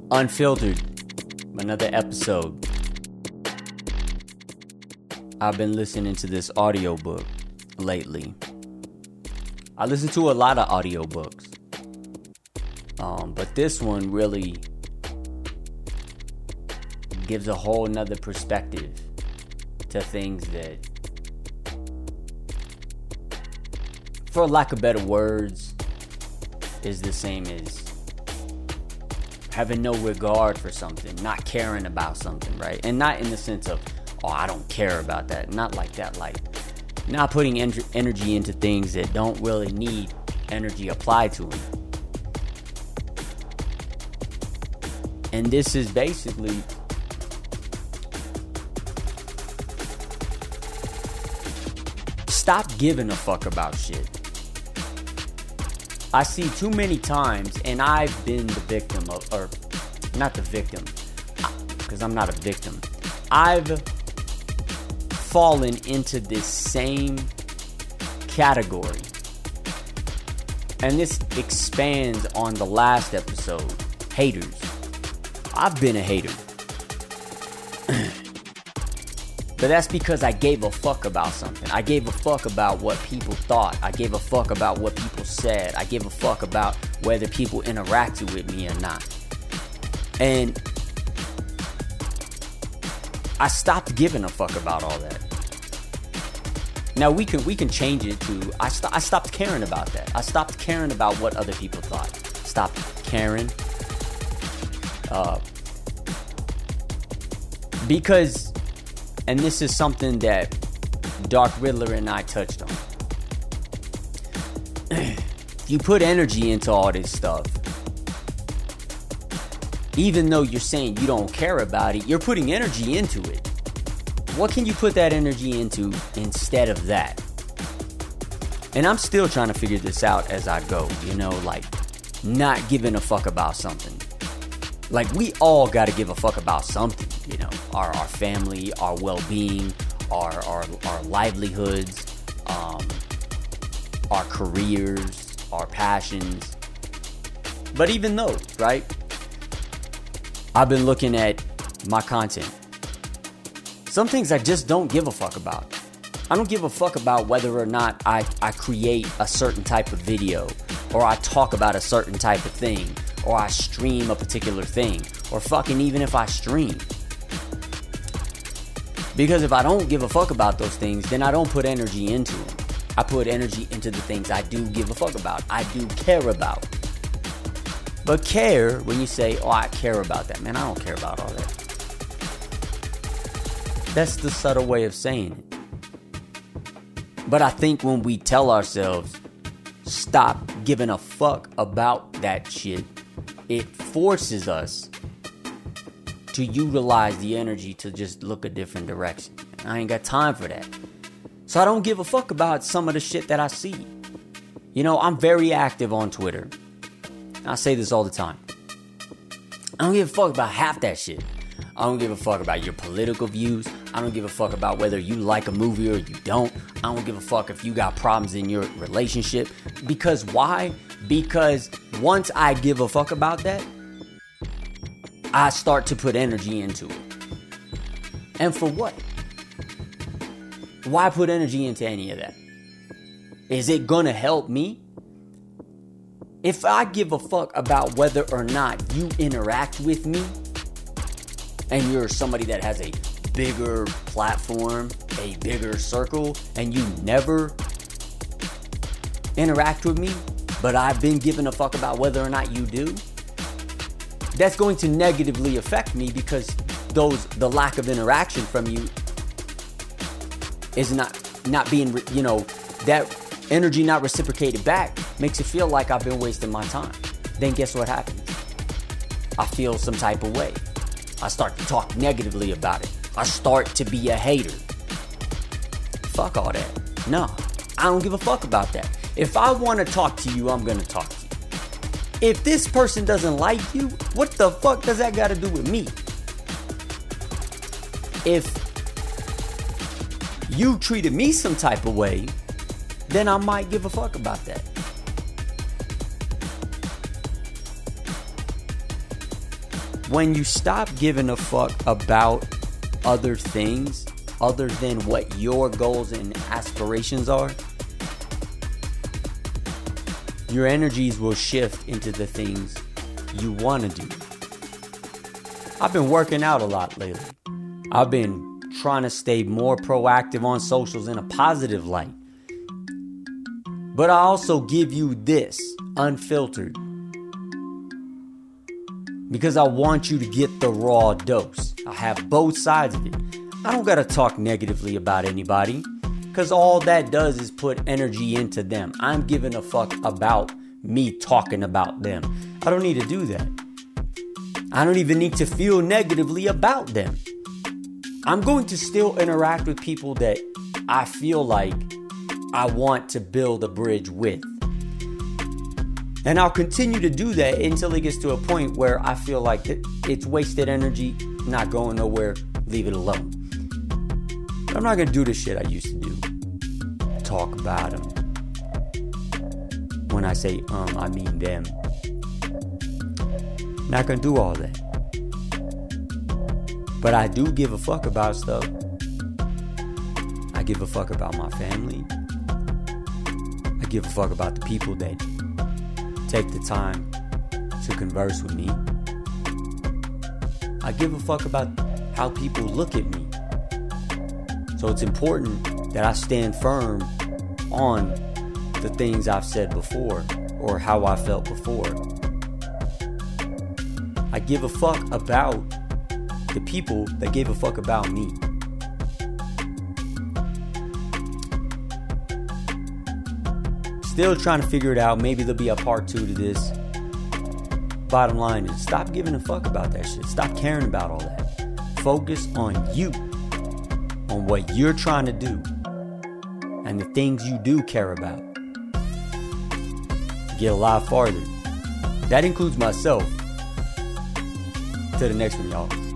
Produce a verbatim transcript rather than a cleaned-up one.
Unfiltered, another episode. I've been listening to this audiobook lately. I listen to a lot of audiobooks. Um, but this one really gives a whole nother perspective to things that, for lack of better words, is the same as having no regard for something, not caring about something, right? And not in the sense of, oh, I don't care about that. Not like that. Like, not putting en- energy into things that don't really need energy applied to them. And this is basically stop giving a fuck about shit. I see too many times, and I've been the victim of, or not the victim, because I'm not a victim. I've fallen into this same category. And this expands on the last episode, haters. I've been a hater. But that's because I gave a fuck about something. I gave a fuck about what people thought. I gave a fuck about what people said. I gave a fuck about whether people interacted with me or not. And I stopped giving a fuck about all that. Now we can we can change it to I, st- I stopped caring about that. I stopped caring about what other people thought. Stopped caring. Uh, because... And this is something that Dark Riddler and I touched on. You put energy into all this stuff. Even though you're saying you don't care about it, you're putting energy into it. What can you put that energy into instead of that? And I'm still trying to figure this out as I go. You know, like, not giving a fuck about something. Like, we all got to give a fuck about something, you know, our our family, our well-being, our our, our livelihoods, um, our careers, our passions. But even those, right? I've been looking at my content. Some things I just don't give a fuck about. I don't give a fuck about whether or not I, I create a certain type of video, or I talk about a certain type of thing, or I stream a particular thing, or fucking even if I stream. Because if I don't give a fuck about those things, then I don't put energy into them. I put energy into the things I do give a fuck about, I do care about. But care, when you say, oh, I care about that, man, I don't care about all that. That's the subtle way of saying it. But I think when we tell ourselves, stop giving a fuck about that shit, it forces us to utilize the energy to just look a different direction. I ain't got time for that. So I don't give a fuck about some of the shit that I see. You know, I'm very active on Twitter. I say this all the time. I don't give a fuck about half that shit. I don't give a fuck about your political views. I don't give a fuck about whether you like a movie or you don't. I don't give a fuck if you got problems in your relationship. Because why? Because once I give a fuck about that, I start to put energy into it. And for what? Why put energy into any of that? Is it gonna help me? If I give a fuck about whether or not you interact with me, and you're somebody that has a bigger platform, a bigger circle, and you never interact with me, but I've been giving a fuck about whether or not you do, that's going to negatively affect me, because those the lack of interaction from you is not not being, you know, that energy not reciprocated back makes it feel like I've been wasting my time. Then guess what happens? I feel some type of way. I start to talk negatively about it. I start to be a hater. Fuck all that. No, I don't give a fuck about that. If I want to talk to you, I'm going to talk to you. If this person doesn't like you, what the fuck does that got to do with me? If you treated me some type of way, then I might give a fuck about that. when you stop giving a fuck about other things other than what your goals and aspirations are, your energies will shift into the things you want to do. I've been working out a lot lately. I've been trying to stay more proactive on socials in a positive light. But I also give you this unfiltered because I want you to get the raw dose. I have both sides of it. I don't got to talk negatively about anybody because all that does is put energy into them. I'm giving a fuck about me talking about them. I don't need to do that. I don't even need to feel negatively about them. I'm going to still interact with people that I feel like I want to build a bridge with. And I'll continue to do that until it gets to a point where I feel like it's wasted energy, not going nowhere, leave it alone. But I'm not going to do the shit I used to do. Talk about them. When I say um, I mean them. Not going to do all that. But I do give a fuck about stuff. I give a fuck about my family. I give a fuck about the people that take the time to converse with me. I give a fuck about how people look at me. So it's important that I stand firm on the things I've said before or how I felt before. I give a fuck about the people that gave a fuck about me. Still trying to figure it out. Maybe there'll be a part two to this. Bottom line is stop giving a fuck about that shit. Stop caring about all that. Focus on you. On what you're trying to do. And the things you do care about. Get a lot farther. That includes myself. Till the next one, y'all.